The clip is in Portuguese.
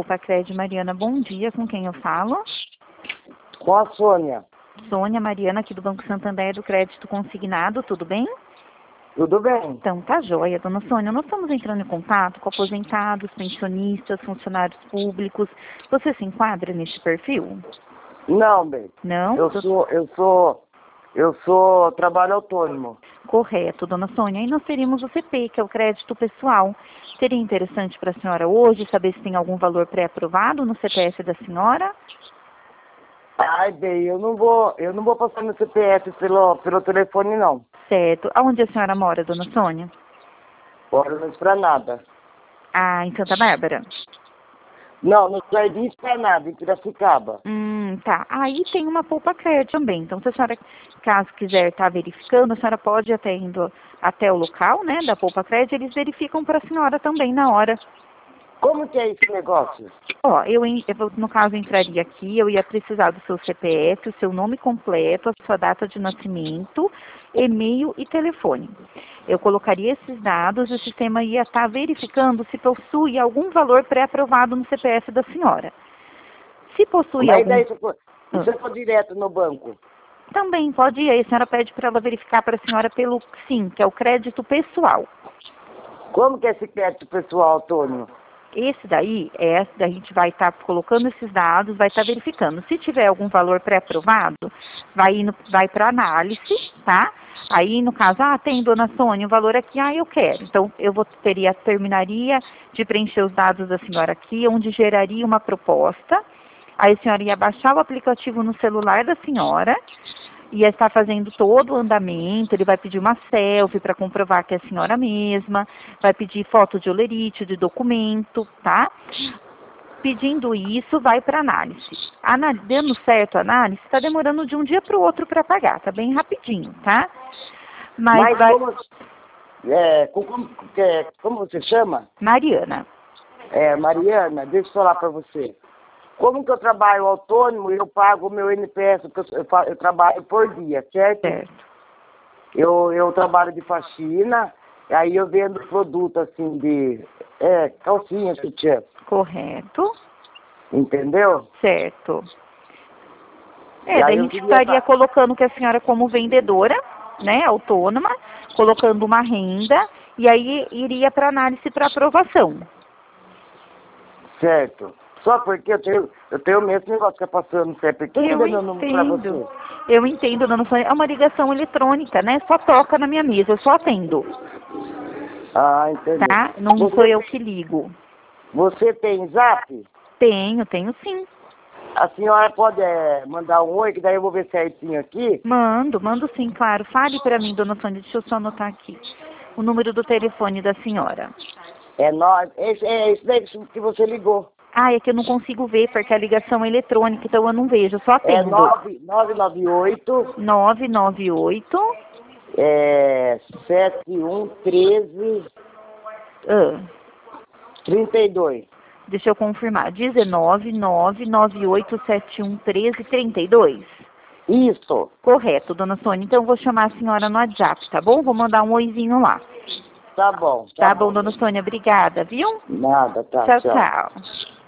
Poupa-Cred, Mariana, bom dia. Com quem eu falo? Com a Sônia. Sônia, Mariana, aqui do Banco Santander, do Crédito Consignado, tudo bem? Tudo bem? Então, tá joia, dona Sônia. Nós estamos entrando em contato com aposentados, pensionistas, funcionários públicos. Você se enquadra nesse perfil? Não, bem. Não? Eu sou trabalho autônomo. Correto, dona Sônia. Aí nós teríamos o CP, que é o crédito pessoal. Seria interessante para a senhora hoje saber se tem algum valor pré-aprovado no CPF da senhora? Ai, bem, eu não vou passar meu CPF pelo telefone, não. Certo. Aonde a senhora mora, dona Sônia? Bora não pra nada. Ah, em Santa Bárbara? Não, no Jardim Esplanada, em Piracicaba. Tá. Aí tem uma Poupa-Cred também. Então, se a senhora, caso quiser estar verificando, a senhora pode até indo até o local, né, da Poupa-Cred, eles verificam para a senhora também na hora. Como que é esse negócio? Ó, no caso, entraria aqui, eu ia precisar do seu CPF, o seu nome completo, a sua data de nascimento, e-mail e telefone. Eu colocaria esses dados e o sistema ia estar verificando se possui algum valor pré-aprovado no CPF da senhora. Se possui Mas algum... daí, se eu for direto no banco? Também pode ir, aí a senhora pede para ela verificar para a senhora pelo SIM, que é o crédito pessoal. Como que é esse crédito pessoal autônomo? Esse daí, a gente vai estar colocando esses dados, vai estar verificando. Se tiver algum valor pré-aprovado, vai para análise, tá? Aí, no caso, tem, dona Sônia, o valor aqui, eu quero. Então, terminaria de preencher os dados da senhora aqui, onde geraria uma proposta. Aí a senhora ia baixar o aplicativo no celular da senhora, ia estar fazendo todo o andamento, ele vai pedir uma selfie para comprovar que é a senhora mesma, vai pedir foto de holerite, de documento, tá? Pedindo isso, vai para análise. Dando certo a análise, está demorando de um dia para o outro para pagar, tá bem rapidinho, tá? Mas como você chama? Mariana. Mariana, deixa eu falar para você. Como que eu trabalho autônomo e eu pago o meu NPS, porque eu trabalho por dia, certo? Certo. Eu trabalho de faxina, aí eu vendo produto assim de calcinha, sutiã. Correto. Entendeu? Certo. Daí a gente estaria colocando que a senhora como vendedora, né, autônoma, colocando uma renda, e aí iria para análise para aprovação. Certo. Só porque eu tenho o mesmo negócio que é passando sempre. Quem deu meu número para você? Eu entendo, dona Sônia. É uma ligação eletrônica, né? Só toca na minha mesa, eu só atendo. Ah, entendi. Tá? Não sou eu que ligo. Você tem Zap? Tenho sim. A senhora pode mandar um oi, que daí eu vou ver certinho aqui? Mando sim, claro. Fale para mim, dona Sônia, deixa eu só anotar aqui. O número do telefone da senhora. É esse daí que você ligou. É que eu não consigo ver, porque a ligação é eletrônica, então eu não vejo, eu só atendo. 998... 998... 7113... 32. Deixa eu confirmar. 19998711332. Isso. Correto, dona Sônia. Então eu vou chamar a senhora no WhatsApp, tá bom? Vou mandar um oizinho lá. Tá bom. Tá bom, dona Sônia. Obrigada, viu? Nada, tá. Tchau.